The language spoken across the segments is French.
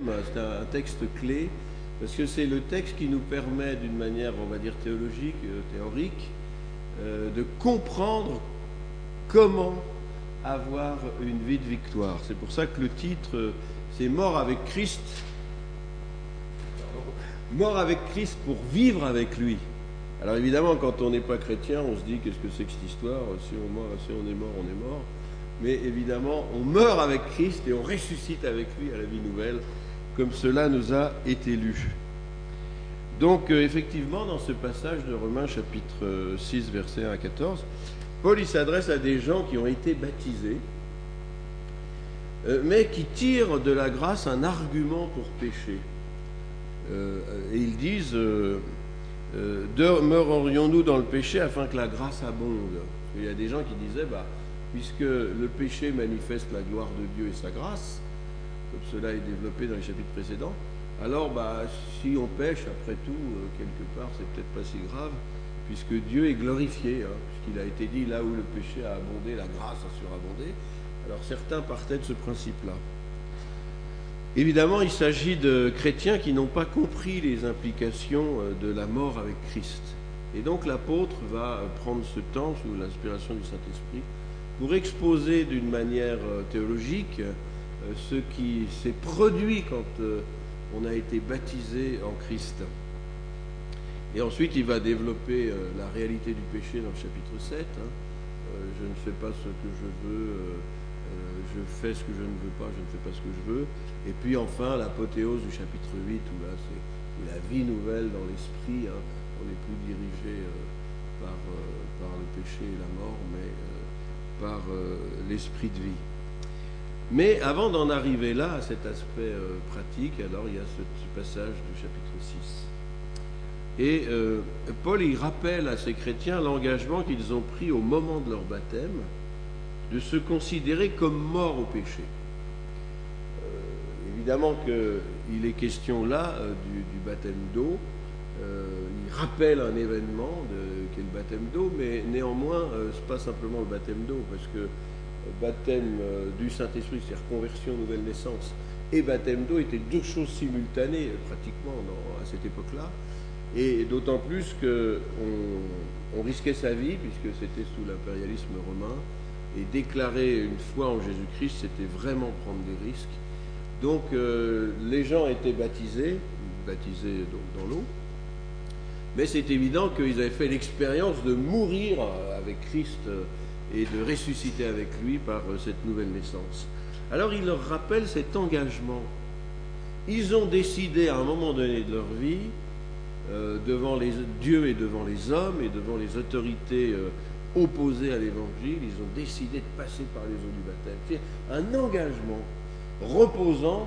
C'est un texte clé parce que c'est le texte qui nous permet d'une manière, on va dire, théologique, théorique, de comprendre comment avoir une vie de victoire. C'est pour ça que le titre, c'est Mort avec Christ. Mort avec Christ pour vivre avec lui. Alors évidemment, quand on n'est pas chrétien, on se dit qu'est-ce que c'est que cette histoire? Si on est mort, on est mort. Mais évidemment, on meurt avec Christ et on ressuscite avec lui à la vie nouvelle, comme cela nous a été lu. Donc effectivement, dans ce passage de Romains chapitre 6, versets 1 à 14, Paul il s'adresse à des gens qui ont été baptisés, mais qui tirent de la grâce un argument pour pécher. Et ils disent demeurerions-nous dans le péché afin que la grâce abonde? Il y a des gens qui disaient puisque le péché manifeste la gloire de Dieu et sa grâce, comme cela est développé dans les chapitres précédents, alors si on pêche, après tout, quelque part, c'est peut-être pas si grave, puisque Dieu est glorifié, puisqu'il a été dit là où le péché a abondé, la grâce a surabondé. Alors certains partaient de ce principe-là. Évidemment, il s'agit de chrétiens qui n'ont pas compris les implications de la mort avec Christ. Et donc l'apôtre va prendre ce temps, sous l'inspiration du Saint-Esprit, pour exposer d'une manière théologique ce qui s'est produit quand on a été baptisé en Christ. Et ensuite, il va développer la réalité du péché dans le chapitre 7. Je ne fais pas ce que je veux, je fais ce que je ne veux pas, je ne fais pas ce que je veux. Et puis enfin, l'apothéose du chapitre 8, où là, c'est la vie nouvelle dans l'esprit. On n'est plus dirigé par le péché et la mort, mais par l'esprit de vie. Mais avant d'en arriver là, à cet aspect pratique, alors il y a ce passage du chapitre 6. Et Paul, il rappelle à ces chrétiens l'engagement qu'ils ont pris au moment de leur baptême de se considérer comme morts au péché. Évidemment qu'il est question là du baptême d'eau. Il rappelle un événement qui est le baptême d'eau, mais néanmoins, ce n'est pas simplement le baptême d'eau, parce que baptême du Saint-Esprit, c'est-à-dire conversion, nouvelle naissance, et baptême d'eau étaient deux choses simultanées, pratiquement, à cette époque-là. Et d'autant plus qu'on risquait sa vie, puisque c'était sous l'impérialisme romain, et déclarer une foi en Jésus-Christ, c'était vraiment prendre des risques. Donc les gens étaient baptisés donc dans l'eau, mais c'est évident qu'ils avaient fait l'expérience de mourir avec Christ et de ressusciter avec lui par cette nouvelle naissance. Alors il leur rappelle cet engagement. Ils ont décidé à un moment donné de leur vie, devant Dieu et devant les hommes et devant les autorités opposées à l'évangile, ils ont décidé de passer par les eaux du baptême. C'est un engagement reposant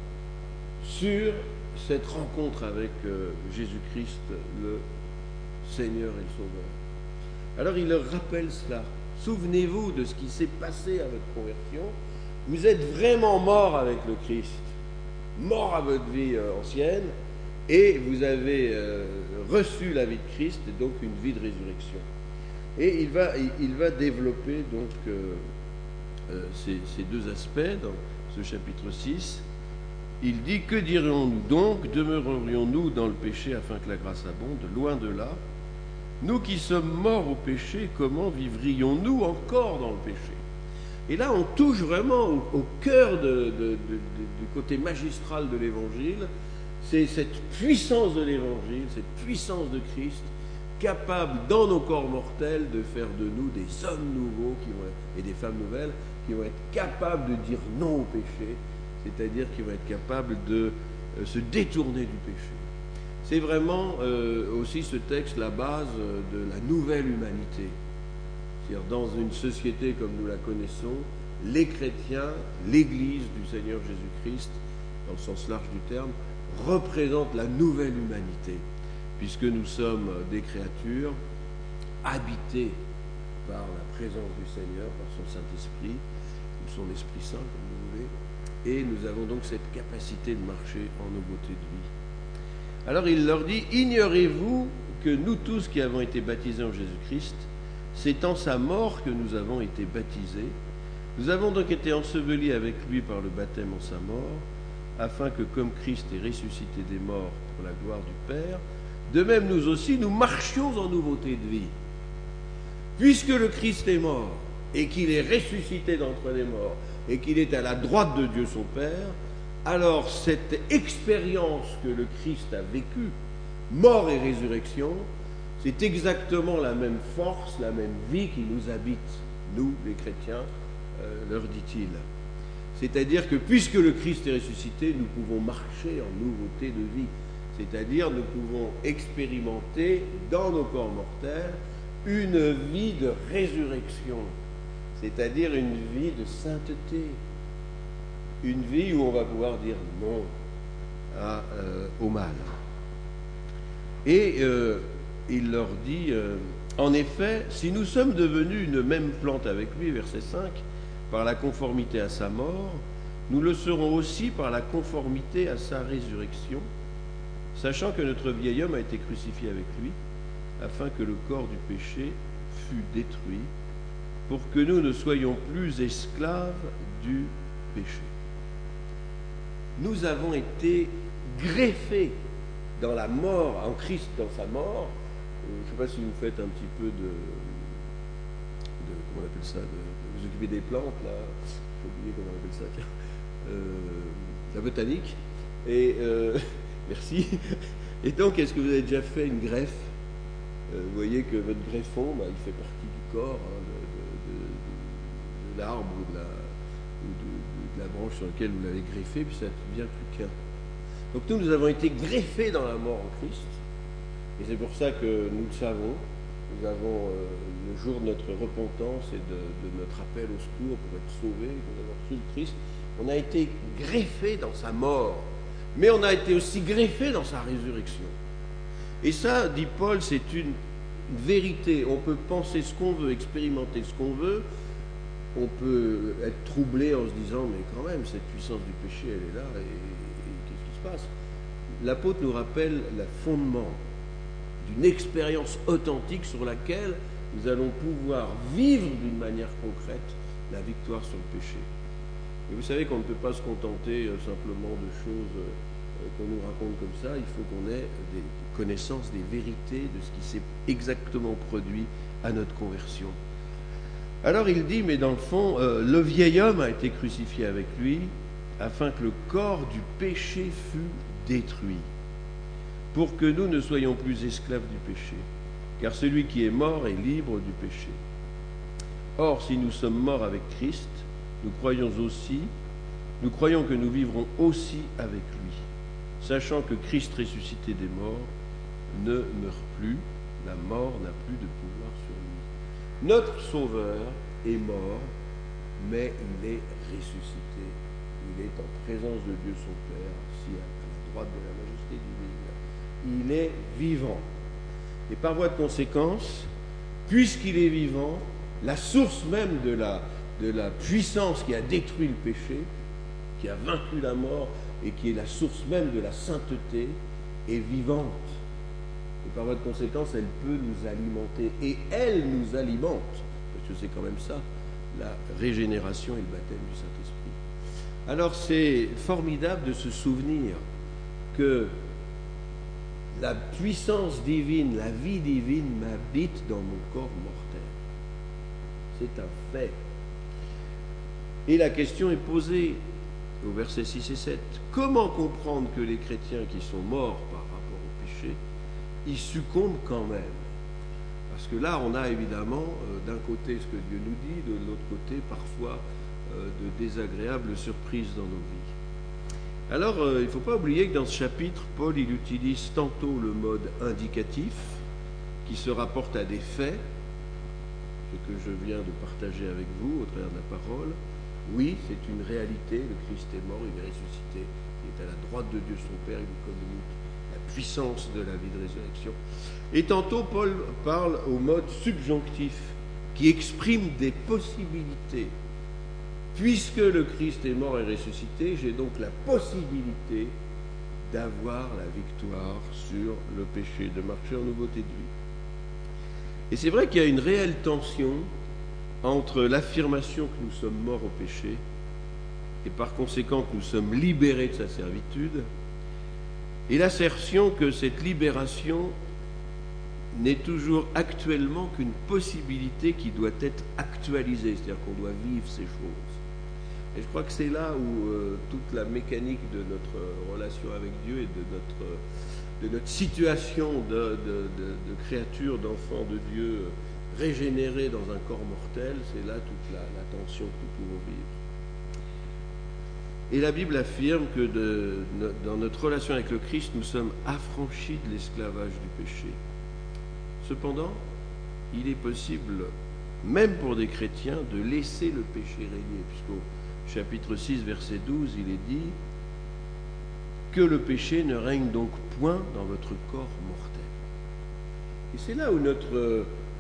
sur cette rencontre avec Jésus-Christ, le Seigneur et le Sauveur. Alors il leur rappelle cela. Souvenez-vous de ce qui s'est passé à votre conversion. Vous êtes vraiment mort avec le Christ, mort à votre vie ancienne, et vous avez reçu la vie de Christ, et donc une vie de résurrection. Et il va développer donc ces deux aspects dans ce chapitre 6. Il dit: que dirions-nous donc? Demeurerions-nous dans le péché afin que la grâce abonde? Loin de là. Nous qui sommes morts au péché, comment vivrions-nous encore dans le péché? Et là, on touche vraiment au cœur du côté magistral de l'Évangile. C'est cette puissance de l'Évangile, cette puissance de Christ, capable dans nos corps mortels de faire de nous des hommes nouveaux et des femmes nouvelles qui vont être capables de dire non au péché, c'est-à-dire qui vont être capables de se détourner du péché. C'est vraiment aussi ce texte la base de la nouvelle humanité. C'est-à-dire dans une société comme nous la connaissons, les chrétiens, l'Église du Seigneur Jésus-Christ, dans le sens large du terme, représente la nouvelle humanité, puisque nous sommes des créatures habitées par la présence du Seigneur, par son Saint-Esprit, ou son Esprit Saint, comme vous voulez, et nous avons donc cette capacité de marcher en nouveauté de vie. Alors il leur dit: ignorez-vous que nous tous qui avons été baptisés en Jésus-Christ, c'est en sa mort que nous avons été baptisés. Nous avons donc été ensevelis avec lui par le baptême en sa mort, afin que comme Christ est ressuscité des morts pour la gloire du Père, de même nous aussi, nous marchions en nouveauté de vie. Puisque le Christ est mort, et qu'il est ressuscité d'entre les morts, et qu'il est à la droite de Dieu son Père, alors cette expérience que le Christ a vécue, mort et résurrection, c'est exactement la même force, la même vie qui nous habite, nous les chrétiens, leur dit-il. C'est-à-dire que puisque le Christ est ressuscité, nous pouvons marcher en nouveauté de vie. C'est-à-dire nous pouvons expérimenter dans nos corps mortels une vie de résurrection, c'est-à-dire une vie de sainteté, une vie où on va pouvoir dire non au mal. Et il leur dit, en effet, si nous sommes devenus une même plante avec lui, verset 5, par la conformité à sa mort, nous le serons aussi par la conformité à sa résurrection, sachant que notre vieil homme a été crucifié avec lui, afin que le corps du péché fût détruit, pour que nous ne soyons plus esclaves du péché. Nous avons été greffés dans la mort, en Christ dans sa mort. Je ne sais pas si vous faites un petit peu de comment on appelle ça, de vous occuper des plantes, là, j'ai oublié comment on appelle ça, la botanique. Et merci. Et donc, est-ce que vous avez déjà fait une greffe? Vous voyez que votre greffon, il fait partie du corps de l'arbre ou de la branche sur laquelle vous l'avez greffé, puis ça ne devient plus qu'un. Donc nous avons été greffés dans la mort en Christ, et c'est pour ça que nous le savons. Nous avons le jour de notre repentance et de notre appel au secours pour être sauvés, nous avons reçu le Christ. On a été greffés dans sa mort, mais on a été aussi greffés dans sa résurrection. Et ça, dit Paul, c'est une vérité. On peut penser ce qu'on veut, expérimenter ce qu'on veut. On peut être troublé en se disant, mais quand même, cette puissance du péché, elle est là, et qu'est-ce qui se passe? L'apôtre nous rappelle le fondement d'une expérience authentique sur laquelle nous allons pouvoir vivre d'une manière concrète la victoire sur le péché. Et vous savez qu'on ne peut pas se contenter simplement de choses qu'on nous raconte comme ça. Il faut qu'on ait des connaissances, des vérités de ce qui s'est exactement produit à notre conversion. Alors il dit, mais dans le fond, le vieil homme a été crucifié avec lui, afin que le corps du péché fût détruit, pour que nous ne soyons plus esclaves du péché, car celui qui est mort est libre du péché. Or, si nous sommes morts avec Christ, nous croyons que nous vivrons aussi avec lui, sachant que Christ ressuscité des morts ne meurt plus, la mort n'a plus de pouvoir sur lui. Notre Sauveur est mort, mais il est ressuscité. Il est en présence de Dieu son Père, assis à la droite de la majesté divine. Il est vivant. Et par voie de conséquence, puisqu'il est vivant, la source même de la puissance qui a détruit le péché, qui a vaincu la mort et qui est la source même de la sainteté, est vivante. Et par voie de conséquence, elle peut nous alimenter. Et elle nous alimente, parce que c'est quand même ça, la régénération et le baptême du Saint-Esprit. Alors c'est formidable de se souvenir que la puissance divine, la vie divine m'habite dans mon corps mortel. C'est un fait. Et la question est posée au verset 6 et 7. Comment comprendre que les chrétiens qui sont morts par rapport au péché, ils succombent quand même? Parce que là, on a évidemment d'un côté ce que Dieu nous dit, de l'autre côté parfois de désagréables surprises dans nos vies. Alors, il ne faut pas oublier que dans ce chapitre, Paul il utilise tantôt le mode indicatif, qui se rapporte à des faits, ce que je viens de partager avec vous au travers de la parole. Oui, c'est une réalité, le Christ est mort, il est ressuscité, il est à la droite de Dieu son Père, il nous communique la puissance de la vie de résurrection. Et tantôt, Paul parle au mode subjonctif, qui exprime des possibilités. Puisque le Christ est mort et ressuscité, j'ai donc la possibilité d'avoir la victoire sur le péché, de marcher en nouveauté de vie. Et c'est vrai qu'il y a une réelle tension entre l'affirmation que nous sommes morts au péché et par conséquent que nous sommes libérés de sa servitude, et l'assertion que cette libération n'est toujours actuellement qu'une possibilité qui doit être actualisée, c'est-à-dire qu'on doit vivre ces choses. Et je crois que c'est là où toute la mécanique de notre relation avec Dieu et de notre situation de créature, d'enfant de Dieu régénéré dans un corps mortel, c'est là toute la tension que nous pouvons vivre. Et la Bible affirme que dans notre relation avec le Christ, nous sommes affranchis de l'esclavage du péché. Cependant, il est possible, même pour des chrétiens, de laisser le péché régner, puisqu'au chapitre 6, verset 12, il est dit que le péché ne règne donc point dans votre corps mortel. Et c'est là où notre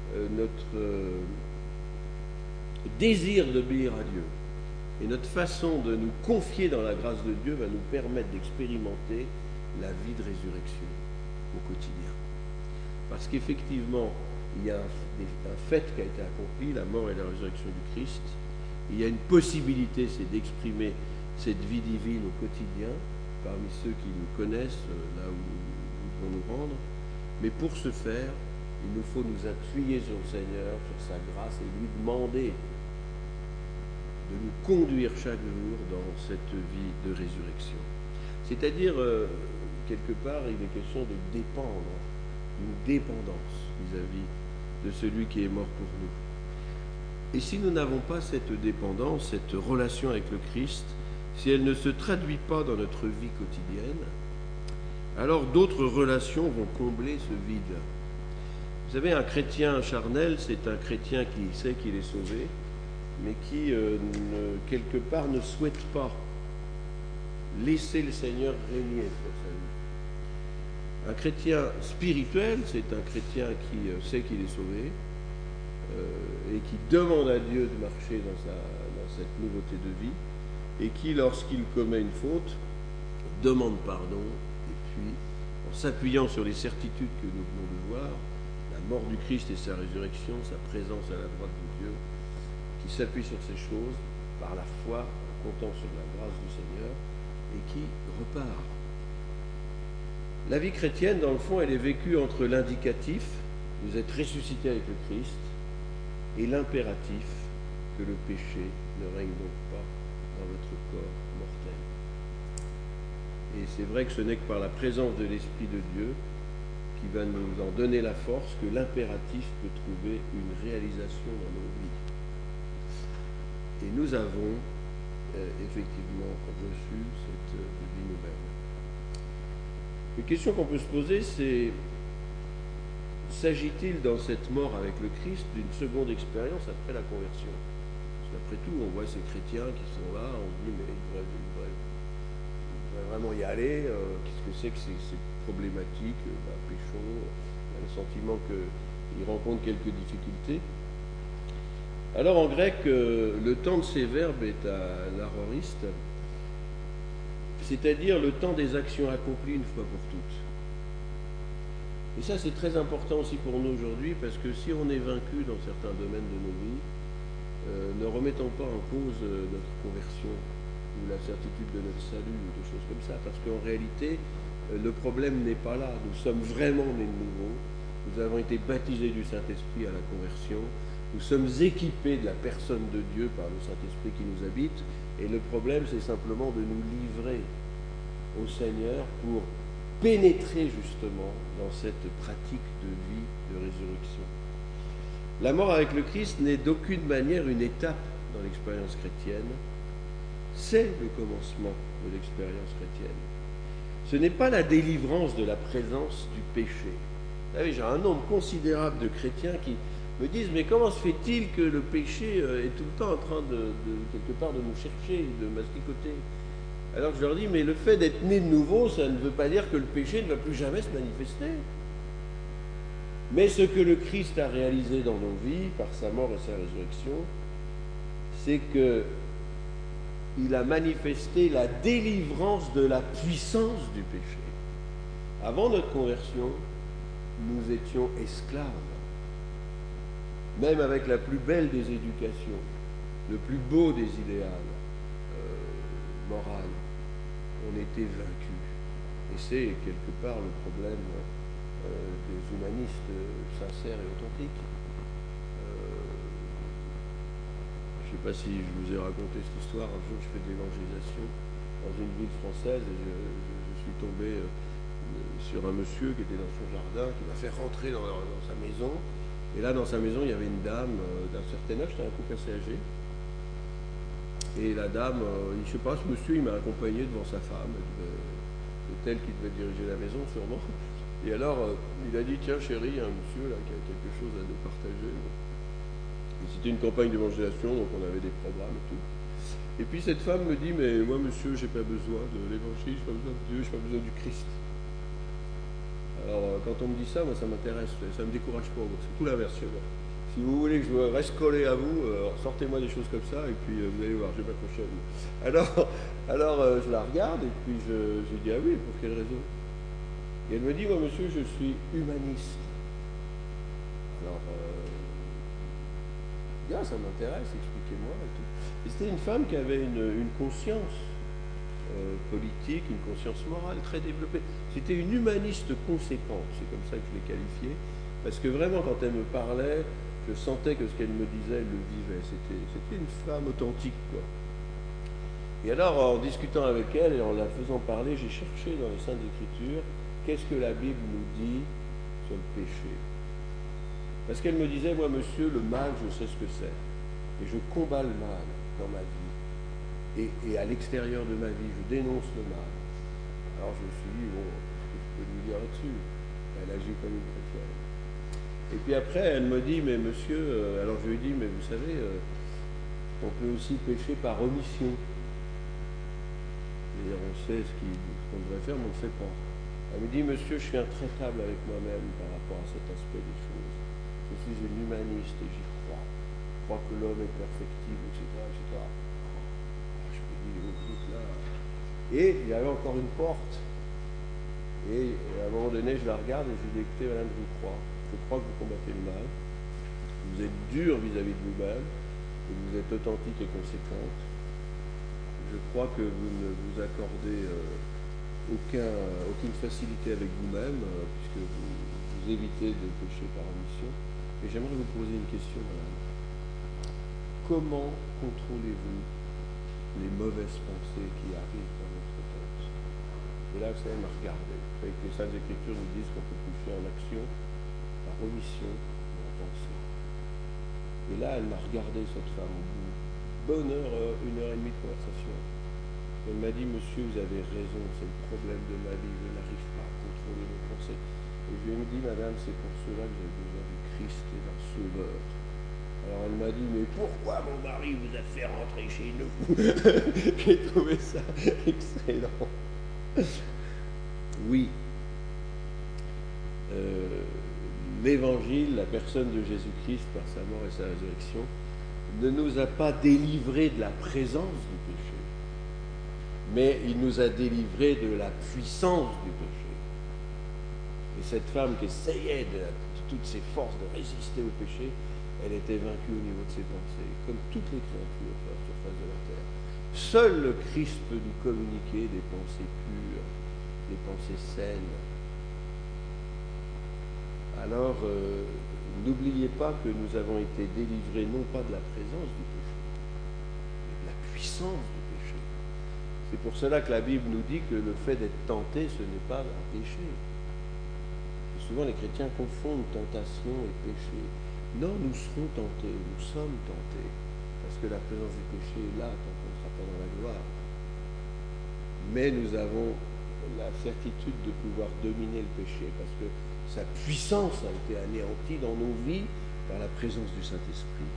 désir d'obéir à Dieu et notre façon de nous confier dans la grâce de Dieu va nous permettre d'expérimenter la vie de résurrection au quotidien. Parce qu'effectivement, il y a un fait qui a été accompli, la mort et la résurrection du Christ. Il y a une possibilité, c'est d'exprimer cette vie divine au quotidien, parmi ceux qui nous connaissent, là où nous devons nous rendre. Mais pour ce faire, il nous faut nous appuyer sur le Seigneur, sur sa grâce, et lui demander de nous conduire chaque jour dans cette vie de résurrection. C'est-à-dire, quelque part, il est question de dépendre, d'une dépendance vis-à-vis de celui qui est mort pour nous. Et si nous n'avons pas cette dépendance, cette relation avec le Christ, si elle ne se traduit pas dans notre vie quotidienne, alors d'autres relations vont combler ce vide. Vous savez, un chrétien charnel, c'est un chrétien qui sait qu'il est sauvé, mais qui, quelque part, ne souhaite pas laisser le Seigneur régner sur sa vie. Un chrétien spirituel, c'est un chrétien qui sait qu'il est sauvé et qui demande à Dieu de marcher dans cette nouveauté de vie, et qui, lorsqu'il commet une faute, demande pardon, et puis, en s'appuyant sur les certitudes que nous venons de voir, la mort du Christ et sa résurrection, sa présence à la droite de Dieu, qui s'appuie sur ces choses par la foi, en comptant sur la grâce du Seigneur, et qui repart. La vie chrétienne, dans le fond, elle est vécue entre l'indicatif, vous êtes ressuscité avec le Christ, et l'impératif, que le péché ne règne donc pas dans votre corps mortel. Et c'est vrai que ce n'est que par la présence de l'Esprit de Dieu qui va nous en donner la force que l'impératif peut trouver une réalisation dans nos vies. Et nous avons effectivement reçu cette vie nouvelle. Une question qu'on peut se poser, c'est: s'agit-il dans cette mort avec le Christ d'une seconde expérience après la conversion? Parce qu'après tout, on voit ces chrétiens qui sont là, on se dit mais ils devraient vraiment y aller, qu'est-ce que c'est que ces problématiques, péchons, on a le sentiment qu'ils rencontrent quelques difficultés. Alors en grec, le temps de ces verbes est à l'aoriste, c'est-à-dire le temps des actions accomplies une fois pour toutes. Et ça, c'est très important aussi pour nous aujourd'hui, parce que si on est vaincu dans certains domaines de nos vies, ne remettons pas en cause notre conversion ou la certitude de notre salut ou des choses comme ça, parce qu'en réalité, le problème n'est pas là. Nous sommes vraiment nés de nouveau. Nous avons été baptisés du Saint-Esprit à la conversion. Nous sommes équipés de la personne de Dieu par le Saint-Esprit qui nous habite. Et le problème, c'est simplement de nous livrer au Seigneur pour pénétrer justement dans cette pratique de vie de résurrection. La mort avec le Christ n'est d'aucune manière une étape dans l'expérience chrétienne. C'est le commencement de l'expérience chrétienne. Ce n'est pas la délivrance de la présence du péché. Vous savez, j'ai un nombre considérable de chrétiens qui me disent: mais comment se fait-il que le péché est tout le temps en train de quelque part de nous chercher, de masticoter? Alors je leur dis: mais le fait d'être né de nouveau, ça ne veut pas dire que le péché ne va plus jamais se manifester. Mais ce que le Christ a réalisé dans nos vies, par sa mort et sa résurrection, c'est qu'il a manifesté la délivrance de la puissance du péché. Avant notre conversion, nous étions esclaves. Même avec la plus belle des éducations, le plus beau des idéals, morale. On était vaincus. Et c'est quelque part le problème des humanistes sincères et authentiques. Je ne sais pas si je vous ai raconté cette histoire. Un jour, je fais de l'évangélisation dans une ville française et je suis tombé sur un monsieur qui était dans son jardin, qui m'a fait rentrer dans sa maison. Et là, dans sa maison, il y avait une dame d'un certain âge, c'était un couple assez âgé. Et la dame, je ne sais pas, ce monsieur, il m'a accompagné devant sa femme. C'est elle qui devait diriger la maison, sûrement. Et alors, il a dit, tiens chérie, il y a un monsieur là qui a quelque chose à nous partager. Et c'était une campagne d'évangélisation, donc on avait des programmes et tout. Et puis cette femme me dit, mais moi monsieur, j'ai pas besoin de l'évangile, j'ai pas besoin de Dieu, j'ai pas besoin du Christ. Alors quand on me dit ça, moi ça m'intéresse, ça me décourage pas, c'est tout l'inverse chez moi. Si vous voulez que je reste collé à vous, sortez-moi des choses comme ça, et puis vous allez voir, je vais m'accrocher à vous. Alors je la regarde, et puis je dis, ah oui, pour quelle raison? Et elle me dit, moi monsieur, je suis humaniste. Alors, ça m'intéresse, expliquez-moi et tout. Et c'était une femme qui avait une conscience politique, une conscience morale très développée. C'était une humaniste conséquente, c'est comme ça que je l'ai qualifiée, parce que vraiment, quand elle me parlait, je sentais que ce qu'elle me disait, elle le vivait. C'était une femme authentique, quoi. Et alors, en discutant avec elle et en la faisant parler, j'ai cherché dans les Saintes Écritures qu'est-ce que la Bible nous dit sur le péché. Parce qu'elle me disait, moi monsieur, le mal, je sais ce que c'est. Et je combats le mal dans ma vie. Et à l'extérieur de ma vie, je dénonce le mal. Alors je me suis dit, bon, qu'est-ce que je peux lui dire là-dessus? Elle agit comme une chrétienne. Et puis après, elle me dit, mais monsieur, alors je lui ai dit, mais vous savez, on peut aussi pécher par omission. Et on sait ce qu'on devrait faire, mais on ne le fait pas. Elle me dit, monsieur, je suis intraitable avec moi-même par rapport à cet aspect des choses. Je suis une humaniste et j'y crois. Je crois que l'homme est perfectible, etc. etc. Je me dis, là. Et il y avait encore une porte. Et à un moment donné, je la regarde et je lui dis, écoutez, madame, je crois que vous combattez le mal. Vous êtes dur vis-à-vis de vous-même. Et vous êtes authentique et conséquente. Je crois que vous ne vous accordez aucune facilité avec vous-même, puisque vous évitez de pécher par omission. Et j'aimerais vous poser une question, madame. Comment contrôlez-vous les mauvaises pensées qui arrivent dans votre tête? Et là, vous savez, elle m'a regardé. Vous savez que les Saintes Écritures nous disent qu'on peut pécher en action, par omission ou en pensée. Et là, elle m'a regardé, cette femme, au bout. Bonne heure, 1h30 de conversation. Elle m'a dit, monsieur, vous avez raison, c'est le problème de ma vie, je n'arrive pas à contrôler mes pensées. Et je lui ai dit, madame, c'est pour cela que j'ai besoin du Christ et d'un sauveur. Alors elle m'a dit, mais pourquoi mon mari vous a fait rentrer chez nous? J'ai trouvé ça excellent. Oui. L'Évangile, la personne de Jésus-Christ, par sa mort et sa résurrection, ne nous a pas délivrés de la présence du péché, mais il nous a délivrés de la puissance du péché. Et cette femme qui essayait de toutes ses forces de résister au péché, elle était vaincue au niveau de ses pensées, comme toutes les créatures sur la surface de la terre. Seul le Christ peut nous communiquer des pensées pures, des pensées saines. Alors, n'oubliez pas que nous avons été délivrés non pas de la présence du péché, mais de la puissance du péché. C'est pour cela que la Bible nous dit que le fait d'être tenté, ce n'est pas un péché. Et souvent les chrétiens confondent tentation et péché. Non, nous serons tentés, nous sommes tentés, parce que la présence du péché est là tant qu'on ne sera pas dans la gloire. Mais nous avons la certitude de pouvoir dominer le péché, parce que sa puissance a été anéantie dans nos vies par la présence du Saint-Esprit.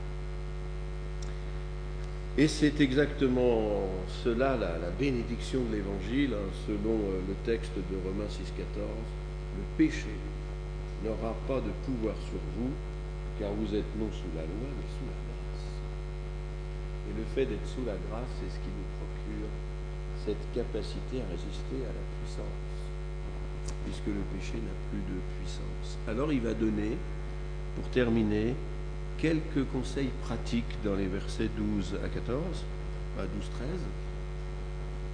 Et c'est exactement cela, la bénédiction de l'Évangile, selon le texte de Romains 6,14. Le péché n'aura pas de pouvoir sur vous, car vous êtes non sous la loi, mais sous la grâce. Et le fait d'être sous la grâce, c'est ce qui nous procure cette capacité à résister à la puissance, puisque le péché n'a plus de puissance. Alors il va donner, pour terminer, quelques conseils pratiques dans les versets 12 à 14, à 12-13.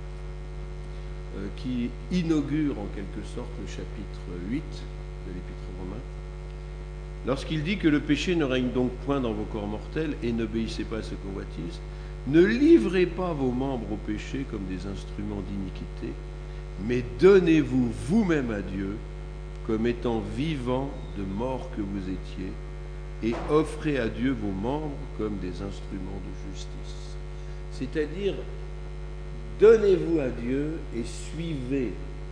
qui inaugure en quelque sorte le chapitre 8 de l'Épître aux Romains, lorsqu'il dit que le péché ne règne donc point dans vos corps mortels et n'obéissez pas à ce convoitise, ne livrez pas vos membres au péché comme des instruments d'iniquité, mais donnez-vous vous-même à Dieu comme étant vivants de mort que vous étiez, et offrez à Dieu vos membres comme des instruments de justice. C'est-à-dire, donnez-vous à Dieu et suivez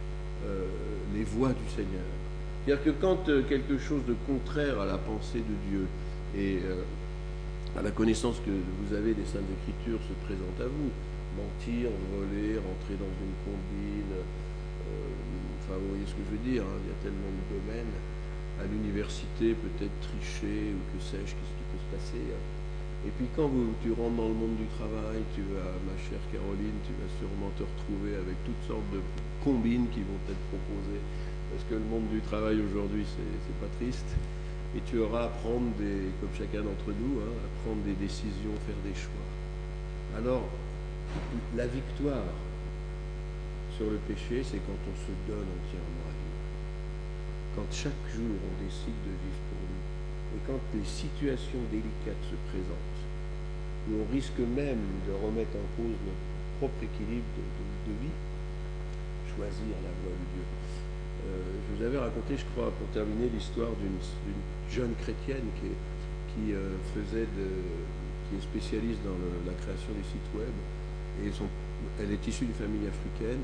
les voies du Seigneur. C'est-à-dire que quand quelque chose de contraire à la pensée de Dieu et à la connaissance que vous avez des Saintes Écritures se présente à vous, mentir, voler, rentrer dans une combine, enfin vous voyez ce que je veux dire, hein, il y a tellement de domaines, à l'université peut-être tricher ou que sais-je, qu'est-ce qui peut se passer, hein. Et puis quand tu rentres dans le monde du travail, tu vas, ma chère Caroline, tu vas sûrement te retrouver avec toutes sortes de combines qui vont être proposées, parce que le monde du travail aujourd'hui, c'est pas triste. Et tu auras à prendre comme chacun d'entre nous, hein, à prendre des décisions, faire des choix. Alors, la victoire sur le péché, c'est quand on se donne entièrement à Dieu. Quand chaque jour, on décide de vivre pour lui. Et quand les situations délicates se présentent, où on risque même de remettre en cause notre propre équilibre de vie, choisir la voie de Dieu. Je vous avais raconté, je crois, pour terminer, l'histoire d'une jeune chrétienne qui est spécialiste dans la création des sites web. Et elle est issue d'une famille africaine.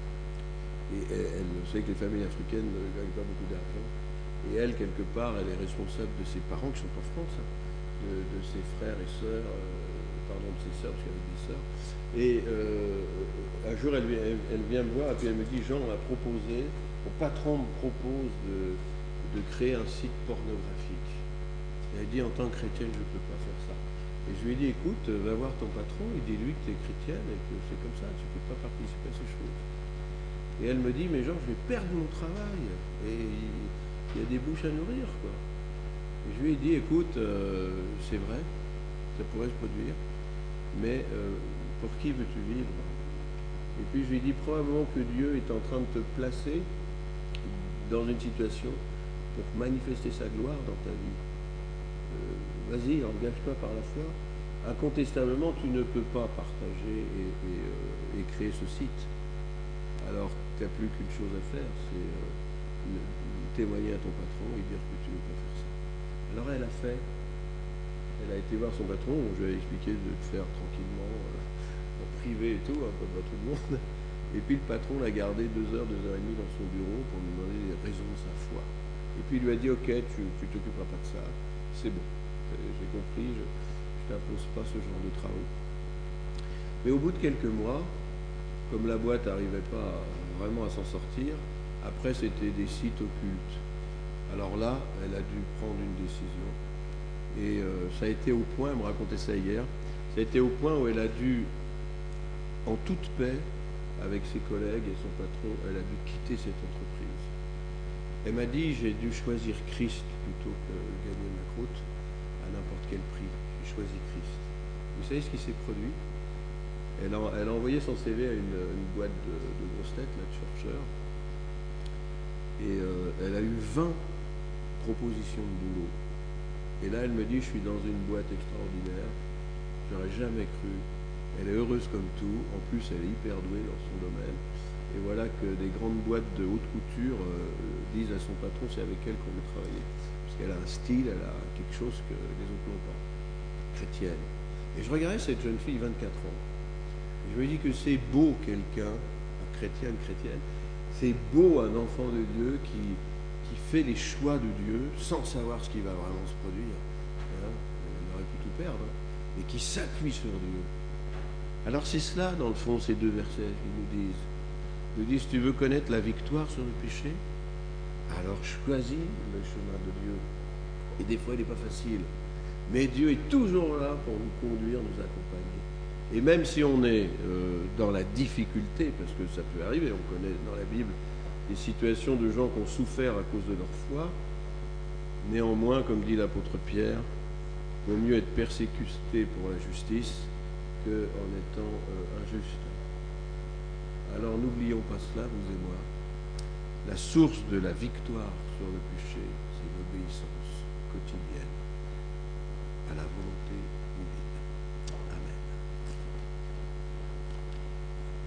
Et vous savez que les familles africaines ne gagnent pas beaucoup d'argent. Et elle, quelque part, elle est responsable de ses parents qui sont en France, hein, de ses frères et sœurs, de ses sœurs, parce qu'elle avait des sœurs. Et un jour, elle vient me voir et puis elle me dit, Jean m'a proposé, mon patron me propose de créer un site pornographique. Et elle dit, en tant que chrétienne, je ne peux pas faire ça. Et je lui ai dit, écoute, va voir ton patron et dis-lui que tu es chrétienne et que c'est comme ça, tu ne peux pas participer à ces choses. Et elle me dit, mais Jean, je vais perdre mon travail. Et il y a des bouches à nourrir, quoi. Et je lui ai dit, écoute, c'est vrai, ça pourrait se produire, mais pour qui veux-tu vivre? Et puis je lui ai dit, probablement que Dieu est en train de te placer dans une situation pour manifester sa gloire dans ta vie. Vas-y, engage-toi par la foi. Incontestablement, tu ne peux pas partager et créer ce site. Alors, tu n'as plus qu'une chose à faire, c'est témoigner à ton patron et dire que tu ne veux pas faire ça. Alors elle a fait. Elle a été voir son patron, je lui ai expliqué de le faire tranquillement, en privé et tout, hein, pas tout le monde. Et puis le patron l'a gardé 2 heures, 2 heures et demie dans son bureau pour lui demander les raisons de sa foi. Et puis il lui a dit, ok, tu t'occuperas pas de ça, c'est bon, j'ai compris, je t'impose pas ce genre de travaux. Mais au bout de quelques mois, comme la boîte n'arrivait pas vraiment à s'en sortir, après c'était des sites occultes. Alors là, elle a dû prendre une décision. Et ça a été au point, elle me racontait ça hier, ça a été au point où elle a dû, en toute paix, avec ses collègues et son patron, elle a dû quitter cette entreprise. Elle m'a dit, j'ai dû choisir Christ plutôt que gagner ma croûte à n'importe quel prix. J'ai choisi Christ. Vous savez ce qui s'est produit? Elle a envoyé son CV à une boîte de grosses têtes, là, de chercheurs, et elle a eu 20 propositions de boulot. Et là, elle me dit, je suis dans une boîte extraordinaire, j'aurais jamais cru. Elle est heureuse comme tout, en plus elle est hyper douée dans son domaine. Et voilà que des grandes boîtes de haute couture disent à son patron, c'est avec elle qu'on veut travailler. Parce qu'elle a un style, elle a quelque chose que les autres n'ont pas. Chrétienne. Et je regardais cette jeune fille, 24 ans. Et je me dis que c'est beau quelqu'un, chrétienne, c'est beau un enfant de Dieu qui fait les choix de Dieu sans savoir ce qui va vraiment se produire. Hein, on aurait pu tout perdre. Et qui s'appuie sur Dieu. Alors c'est cela, dans le fond, ces 2 versets qui nous disent, tu veux connaître la victoire sur le péché? Alors choisis le chemin de Dieu. Et des fois, il n'est pas facile. Mais Dieu est toujours là pour nous conduire, nous accompagner. Et même si on est dans la difficulté, parce que ça peut arriver, on connaît dans la Bible des situations de gens qui ont souffert à cause de leur foi, néanmoins, comme dit l'apôtre Pierre, il vaut mieux être persécuté pour la justice qu'en étant injuste. Alors n'oublions pas cela, vous et moi. La source de la victoire sur le péché, c'est l'obéissance quotidienne